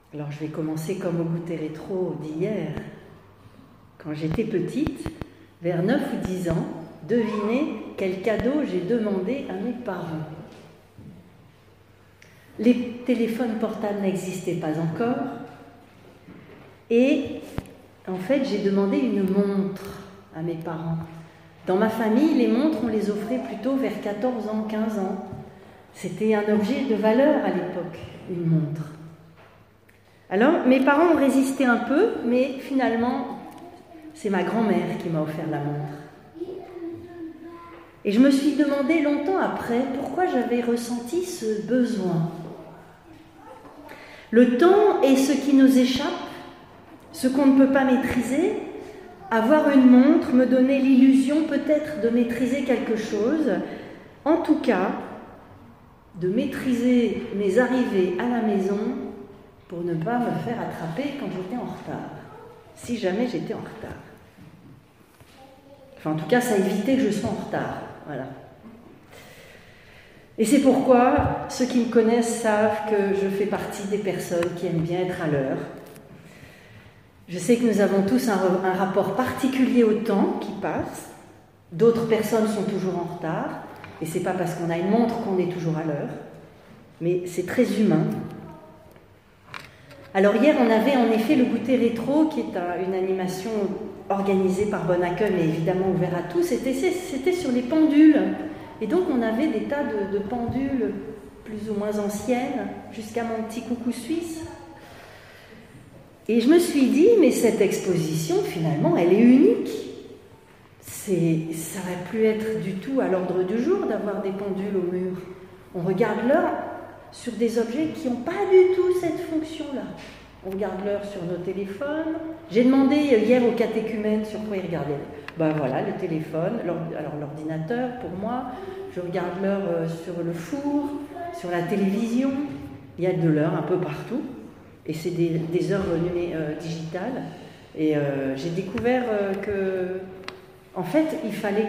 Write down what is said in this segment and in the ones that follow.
Alors je vais commencer comme au goûter rétro d'hier. Quand j'étais petite, vers 9 ou 10 ans, devinez quel cadeau j'ai demandé à mes parents. Les téléphones portables n'existaient pas encore. Et en fait, j'ai demandé une montre à mes parents. Dans ma famille, les montres, on les offrait plutôt vers 14 ans, 15 ans. C'était un objet de valeur à l'époque, une montre. Alors, mes parents ont résisté un peu, mais finalement, c'est ma grand-mère qui m'a offert la montre. Et je me suis demandé longtemps après pourquoi j'avais ressenti ce besoin. Le temps est ce qui nous échappe, ce qu'on ne peut pas maîtriser. Avoir une montre me donnait l'illusion peut-être de maîtriser quelque chose, en tout cas de maîtriser mes arrivées à la maison pour ne pas me faire attraper quand j'étais en retard, si jamais j'étais en retard. Enfin, en tout cas, ça évitait que je sois en retard, voilà. Et c'est pourquoi ceux qui me connaissent savent que je fais partie des personnes qui aiment bien être à l'heure. Je sais que nous avons tous un rapport particulier au temps qui passe. D'autres personnes sont toujours en retard. Et ce n'est pas parce qu'on a une montre qu'on est toujours à l'heure. Mais c'est très humain. Alors hier, on avait en effet le goûter rétro, qui est une animation organisée par Bon Accueil, mais évidemment ouvert à tous. C'était sur les pendules. Et donc on avait des tas de pendules plus ou moins anciennes, jusqu'à mon petit coucou suisse. Et je me suis dit, mais cette exposition, finalement, elle est unique. Ça n'aurait plus être du tout à l'ordre du jour d'avoir des pendules au mur. On regarde l'heure sur des objets qui n'ont pas du tout cette fonction-là. On regarde l'heure sur nos téléphones. J'ai demandé hier aux catéchumènes sur quoi ils regardaient. Ben voilà, le téléphone, alors l'ordinateur pour moi. Je regarde l'heure sur le four, sur la télévision. Il y a de l'heure un peu partout. Et c'est des heures digitales. Et j'ai découvert que, en fait, il fallait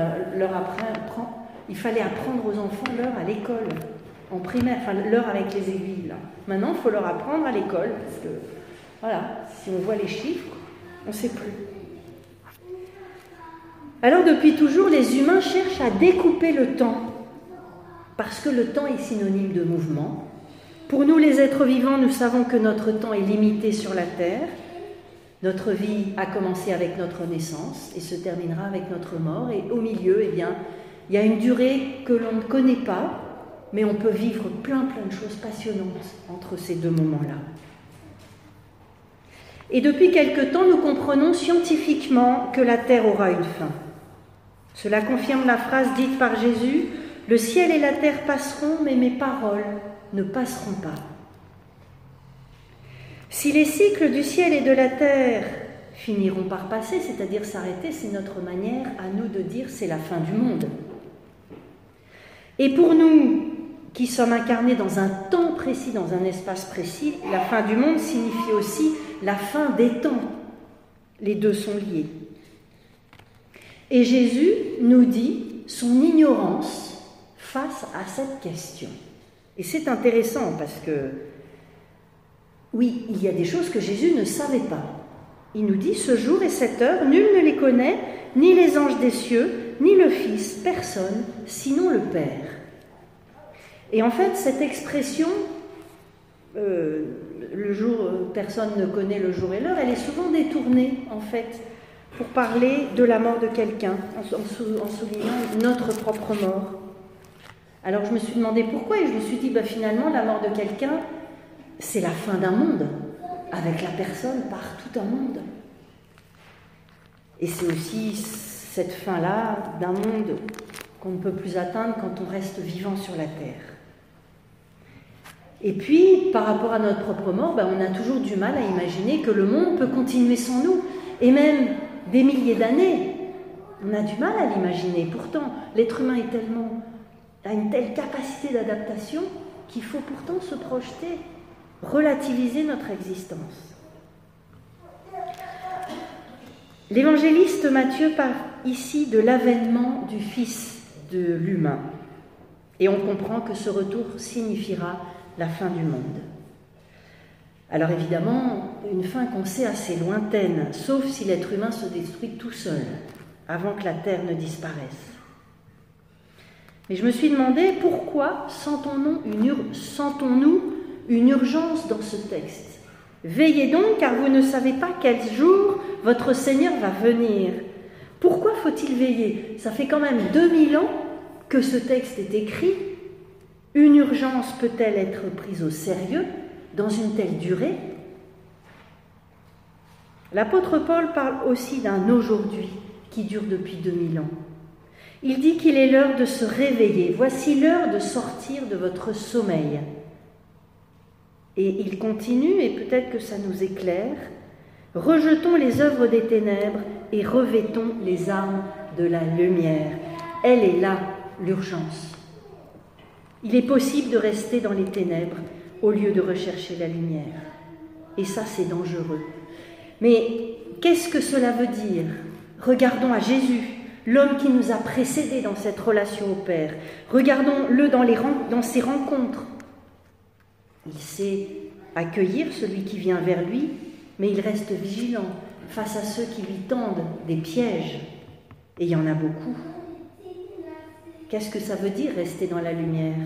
il fallait apprendre aux enfants l'heure à l'école, en primaire, enfin l'heure avec les aiguilles. Là. Maintenant, il faut leur apprendre à l'école, parce que, voilà, si on voit les chiffres, on ne sait plus. Alors, depuis toujours, les humains cherchent à découper le temps, parce que le temps est synonyme de mouvement. Pour nous, les êtres vivants, nous savons que notre temps est limité sur la Terre. Notre vie a commencé avec notre naissance et se terminera avec notre mort. Et au milieu, eh bien, il y a une durée que l'on ne connaît pas, mais on peut vivre plein de choses passionnantes entre ces deux moments-là. Et depuis quelque temps, nous comprenons scientifiquement que la Terre aura une fin. Cela confirme la phrase dite par Jésus « Le ciel et la terre passeront, mais mes paroles ne passeront pas. » Si les cycles du ciel et de la terre finiront par passer, c'est-à-dire s'arrêter, c'est notre manière à nous de dire c'est la fin du monde. Et pour nous qui sommes incarnés dans un temps précis, dans un espace précis, la fin du monde signifie aussi la fin des temps. Les deux sont liés. Et Jésus nous dit son ignorance face à cette question. Et c'est intéressant parce que, oui, il y a des choses que Jésus ne savait pas. Il nous dit, ce jour et cette heure, nul ne les connaît, ni les anges des cieux, ni le Fils, personne, sinon le Père. Et en fait, cette expression, le jour, personne ne connaît le jour et l'heure, elle est souvent détournée, en fait, pour parler de la mort de quelqu'un, en soulignant notre propre mort. Alors je me suis demandé pourquoi, et je me suis dit, finalement, la mort de quelqu'un, c'est la fin d'un monde. Avec la personne part tout un monde. Et c'est aussi cette fin-là d'un monde qu'on ne peut plus atteindre quand on reste vivant sur la terre. Et puis, par rapport à notre propre mort, on a toujours du mal à imaginer que le monde peut continuer sans nous. Et même des milliers d'années, on a du mal à l'imaginer. Pourtant, l'être humain a une telle capacité d'adaptation qu'il faut pourtant se projeter, relativiser notre existence. L'évangéliste Matthieu parle ici de l'avènement du Fils de l'humain. Et on comprend que ce retour signifiera la fin du monde. Alors évidemment, une fin qu'on sait assez lointaine, sauf si l'être humain se détruit tout seul, avant que la terre ne disparaisse. Mais je me suis demandé pourquoi sentons-nous une urgence dans ce texte. Veillez donc, car vous ne savez pas quel jour votre Seigneur va venir. Pourquoi faut-il veiller? Ça fait quand même 2000 ans que ce texte est écrit. Une urgence peut-elle être prise au sérieux dans une telle durée? L'apôtre Paul parle aussi d'un aujourd'hui qui dure depuis 2000 ans. Il dit qu'il est l'heure de se réveiller. Voici l'heure de sortir de votre sommeil. Et il continue, et peut-être que ça nous éclaire. Rejetons les œuvres des ténèbres et revêtons les armes de la lumière. Elle est là, l'urgence. Il est possible de rester dans les ténèbres au lieu de rechercher la lumière. Et ça, c'est dangereux. Mais qu'est-ce que cela veut dire? Regardons à Jésus, l'homme qui nous a précédés dans cette relation au Père. Regardons-le dans ses rencontres. Il sait accueillir celui qui vient vers lui, mais il reste vigilant face à ceux qui lui tendent des pièges. Et il y en a beaucoup. Qu'est-ce que ça veut dire rester dans la lumière?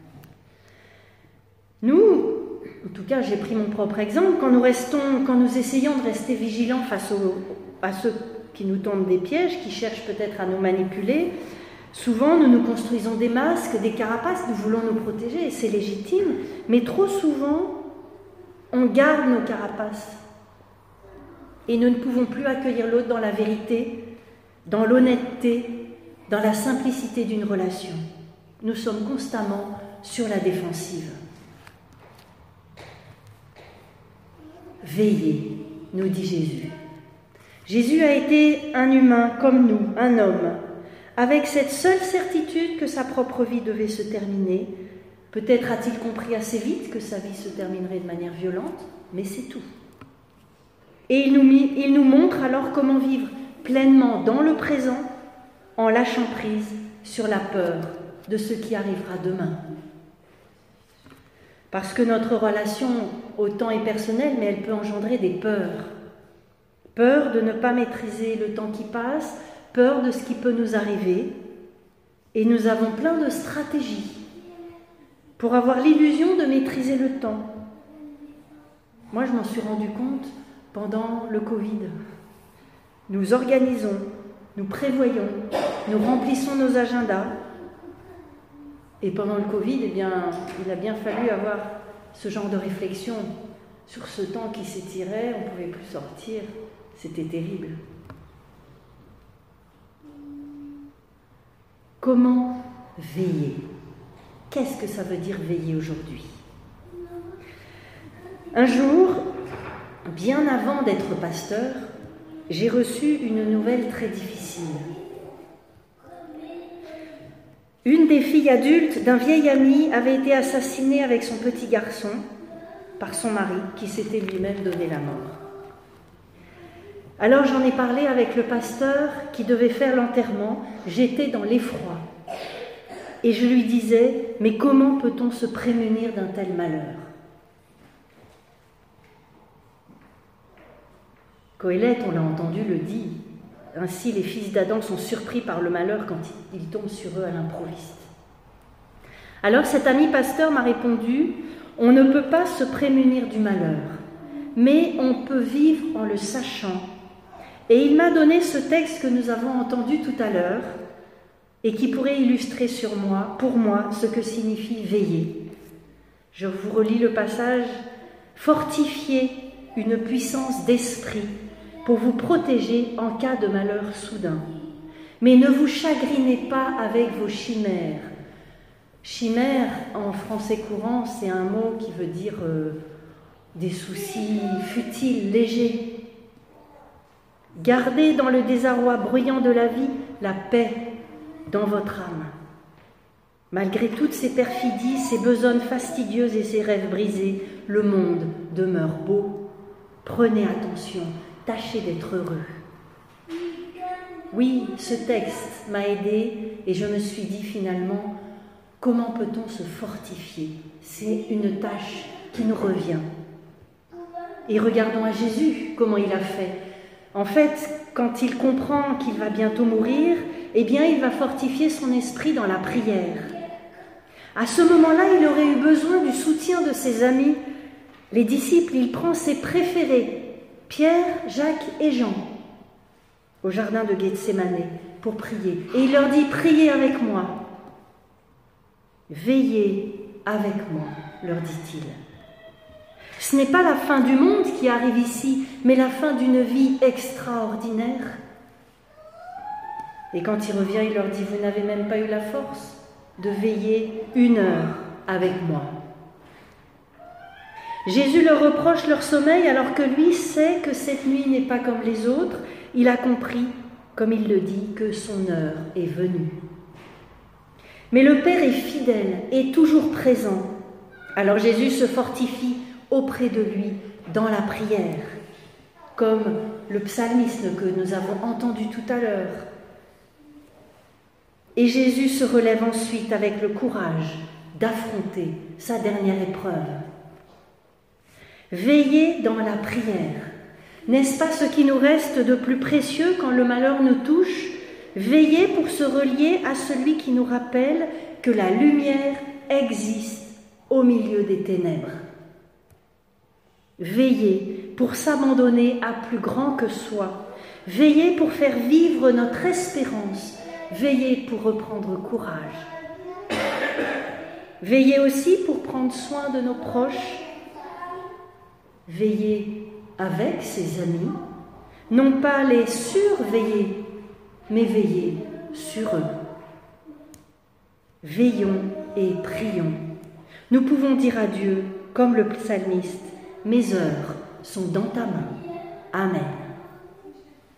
Nous, en tout cas j'ai pris mon propre exemple, quand nous essayons de rester vigilants face à ceux qui nous tendent des pièges, qui cherchent peut-être à nous manipuler, souvent nous nous construisons des masques, des carapaces, nous voulons nous protéger et c'est légitime, mais trop souvent on garde nos carapaces et nous ne pouvons plus accueillir l'autre dans la vérité, dans l'honnêteté, dans la simplicité d'une relation. Nous sommes constamment sur la défensive. Veillez, nous dit Jésus. Jésus a été un humain comme nous, un homme, avec cette seule certitude que sa propre vie devait se terminer. Peut-être a-t-il compris assez vite que sa vie se terminerait de manière violente, mais c'est tout. Et il nous montre alors comment vivre pleinement dans le présent, en lâchant prise sur la peur de ce qui arrivera demain. Parce que notre relation au temps est personnelle, mais elle peut engendrer des peurs. Peur de ne pas maîtriser le temps qui passe, peur de ce qui peut nous arriver. Et nous avons plein de stratégies pour avoir l'illusion de maîtriser le temps. Moi, je m'en suis rendu compte pendant le Covid. Nous organisons, nous prévoyons, nous remplissons nos agendas. Et pendant le Covid, il a bien fallu avoir ce genre de réflexion sur ce temps qui s'étirait, on ne pouvait plus sortir, c'était terrible. Comment veiller? Qu'est-ce que ça veut dire veiller aujourd'hui? Un jour, bien avant d'être pasteur, j'ai reçu une nouvelle très difficile. Une des filles adultes d'un vieil ami avait été assassinée avec son petit garçon par son mari, qui s'était lui-même donné la mort. Alors j'en ai parlé avec le pasteur qui devait faire l'enterrement. J'étais dans l'effroi. Et je lui disais, mais comment peut-on se prémunir d'un tel malheur? Coëlette, on l'a entendu, le dit. Ainsi, les fils d'Adam sont surpris par le malheur quand il tombe sur eux à l'improviste. Alors cet ami pasteur m'a répondu, on ne peut pas se prémunir du malheur, mais on peut vivre en le sachant. Et il m'a donné ce texte que nous avons entendu tout à l'heure et qui pourrait illustrer pour moi, ce que signifie veiller. Je vous relis le passage. Fortifiez une puissance d'esprit pour vous protéger en cas de malheur soudain. Mais ne vous chagrinez pas avec vos chimères. Chimère, en français courant, c'est un mot qui veut dire des soucis futiles, légers. Gardez dans le désarroi bruyant de la vie la paix dans votre âme. Malgré toutes ces perfidies, ces besognes fastidieuses et ces rêves brisés, le monde demeure beau. Prenez attention, tâchez d'être heureux. Oui, ce texte m'a aidée et je me suis dit finalement, comment peut-on se fortifier? C'est une tâche qui nous revient. Et regardons à Jésus, comment il a fait. En fait, quand il comprend qu'il va bientôt mourir, eh bien, il va fortifier son esprit dans la prière. À ce moment-là, il aurait eu besoin du soutien de ses amis. Les disciples, il prend ses préférés, Pierre, Jacques et Jean, au jardin de Gethsémanée, pour prier. Et il leur dit, priez avec moi. Veillez avec moi, leur dit-il. Ce n'est pas la fin du monde qui arrive ici, mais la fin d'une vie extraordinaire. Et quand il revient, il leur dit, vous n'avez même pas eu la force de veiller 1 heure avec moi. Jésus leur reproche leur sommeil alors que lui sait que cette nuit n'est pas comme les autres. Il a compris, comme il le dit, que son heure est venue. Mais le Père est fidèle et toujours présent. Alors Jésus se fortifie auprès de lui dans la prière, comme le psalmiste que nous avons entendu tout à l'heure. Et Jésus se relève ensuite avec le courage d'affronter sa dernière épreuve. Veiller dans la prière, n'est-ce pas ce qui nous reste de plus précieux quand le malheur nous touche? Veiller pour se relier à celui qui nous rappelle que la lumière existe au milieu des ténèbres. Veiller pour s'abandonner à plus grand que soi. Veiller pour faire vivre notre espérance. Veiller pour reprendre courage. Veiller aussi pour prendre soin de nos proches. Veiller avec ses amis. Non pas les surveiller, mais veiller sur eux. Veillons et prions. Nous pouvons dire à Dieu, comme le psalmiste, « Mes heures sont dans ta main. » Amen.